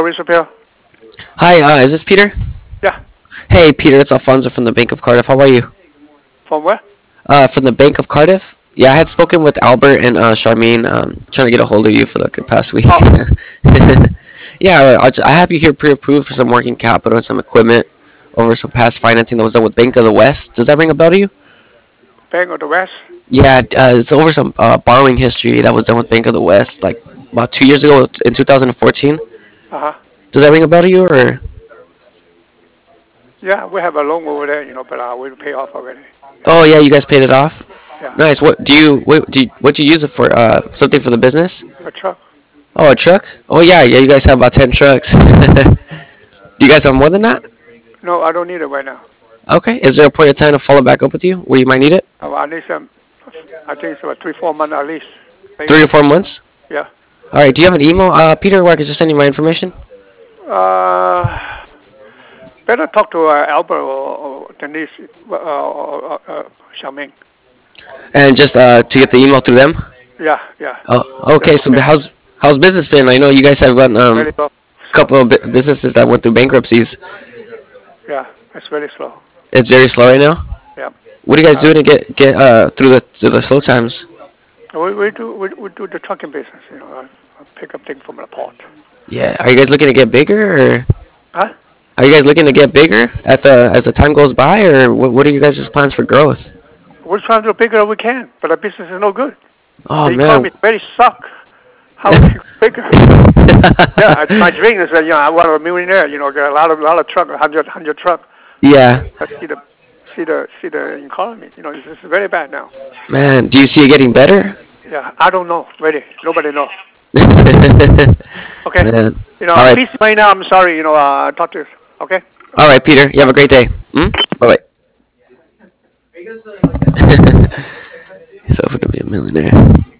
Elvis Repair. Hi, is this Peter? Yeah. Hey, Peter, it's Alfonso from the Bank of Cardiff. How are you? From where? From the Bank of Cardiff. Yeah, I had spoken with Albert and Charmaine, trying to get a hold of you for like the past week. Oh, Yeah, I have you here pre-approved for some working capital and some equipment over some past financing that was done with Bank of the West. Does that ring a bell to you? Bank of the West. Yeah, it's over some borrowing history that was done with Bank of the West, like about 2 years ago in 2014. Uh huh. Does that ring a bell to you, or? Yeah, we have a loan over there, but we pay off already. Oh yeah, you guys paid it off. Yeah. Nice. What do you use it for? Something for the business? A truck. Oh, a truck? Oh yeah, yeah. You guys have about 10 trucks. Do you guys have more than that? No, I don't need it right now. Okay. Is there a point of time to follow back up with you where you might need it? I need some. I think it's about 3, 4 months at least. Maybe. 3 or 4 months. Yeah. All right. Do you have an email, Peter, where I can just send you my information? Uh, Better talk to Albert or Denise or Xiaoming. And just to get the email through them. Yeah, yeah. Oh, That's okay. So okay. how's business been? I know you guys have run Very slow. Slow. couple of businesses that went through bankruptcies. Yeah, it's very slow. It's very slow right now. Yeah. What are you guys Uh, doing to get through the slow times? we do the trucking business. I pick up things from the port. Yeah. Are you guys looking to get bigger, or Huh? are you guys looking to get bigger at the as the time goes by, or what are you guys' plans for growth? We're trying to do bigger as we can, but the business is no good. Oh The man. economy is very suck. How is it bigger? Yeah, my dream is that I want to be a millionaire. Get a lot of truck, 100 truck. Yeah, But see the economy. It's very bad now. man. Do you see it getting better? Yeah, I don't know. Really, nobody knows. Okay. Man. All I'm right, busy right now. I'm sorry. Talk to you. Okay. all right, Peter. You have a great day. Bye bye. He's hoping to be a millionaire.